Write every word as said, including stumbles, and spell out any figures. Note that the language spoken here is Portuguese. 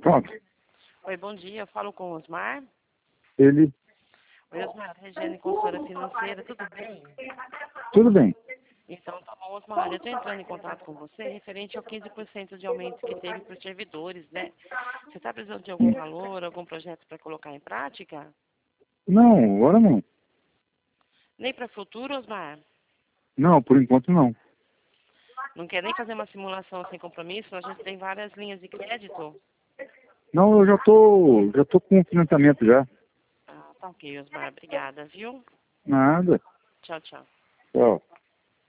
Pronto. Oi, bom dia. Eu falo com o Osmar. Ele... Oi, Osmar. Regiane, consultora financeira. Tudo bem? Tudo bem. Então, tá bom, Osmar. Eu estou entrando em contato com você referente ao quinze por cento de aumento que teve para os servidores, né? Você está precisando de algum valor, algum projeto para colocar em prática? Não, agora não. Nem para futuro, Osmar? Não, por enquanto não. Não quer nem fazer uma simulação sem compromisso? A gente tem várias linhas de crédito. Não, eu já tô, já tô com financiamento já. Ah, tá ok, Osmar. Obrigada, viu? Nada. Tchau, tchau. Tchau.